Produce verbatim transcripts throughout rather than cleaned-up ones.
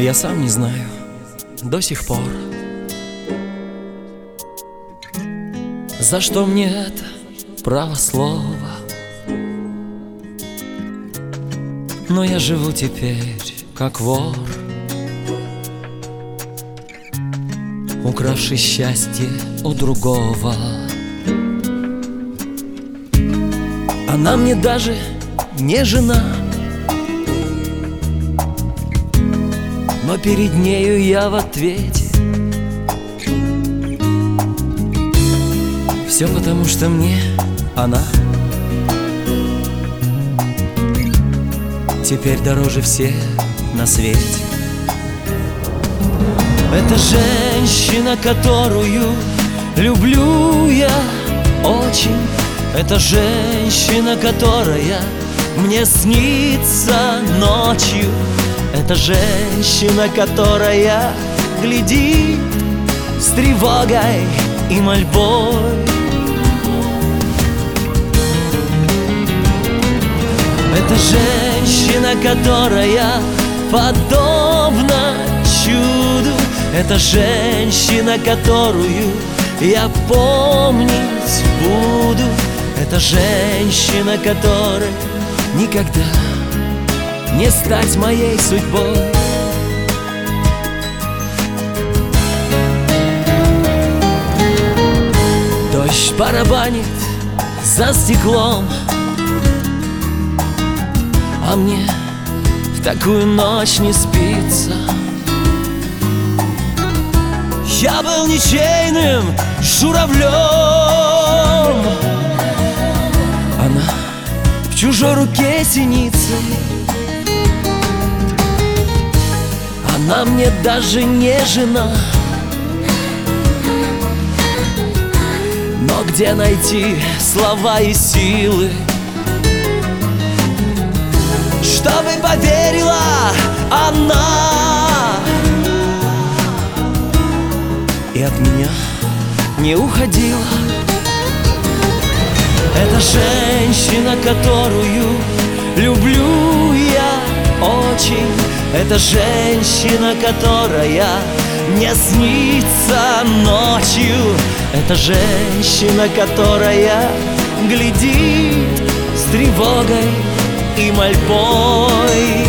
Я сам не знаю до сих пор, за что мне это право слова. Но я живу теперь как вор, укравший счастье у другого. Она мне даже не жена, но перед нею я в ответе. Все потому, что мне она теперь дороже всех на свете. Это женщина, которую люблю я очень. Это женщина, которая мне снится ночью. Это женщина, которая глядит с тревогой и мольбой. Это женщина, которая подобна чуду. Это женщина, которую я помнить буду. Это женщина, которой никогда не стать моей судьбой. Дождь барабанит за стеклом, а мне в такую ночь не спится. Я был ничейным журавлем, она в чужой руке синицей. Она мне даже не жена, но где найти слова и силы, чтобы поверила она и от меня не уходила. Это женщина, которую люблю я очень. Это женщина, которая мне снится ночью. Это женщина, которая глядит с тревогой и мольбой.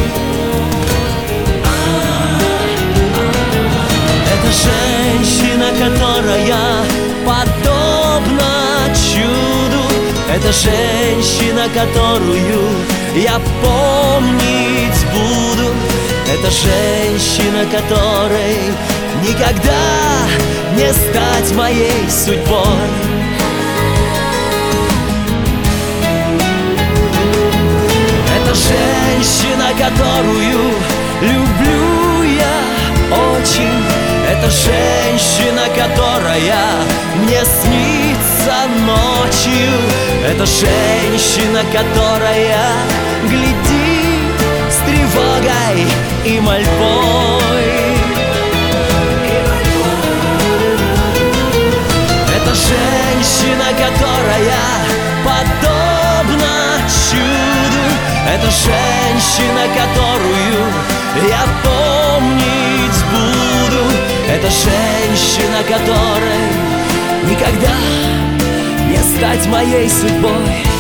Это женщина, которая подобна чуду. Это женщина, которую я помнить буду. Это женщина, которой никогда не стать моей судьбой. Это женщина, которую люблю я очень. Это женщина, которая мне снится ночью. Это женщина, которая глядит с тревогой и мольбой. Это женщина, которая подобна чуду. Это женщина, которую я помнить буду. Это женщина, которой никогда не стать моей судьбой.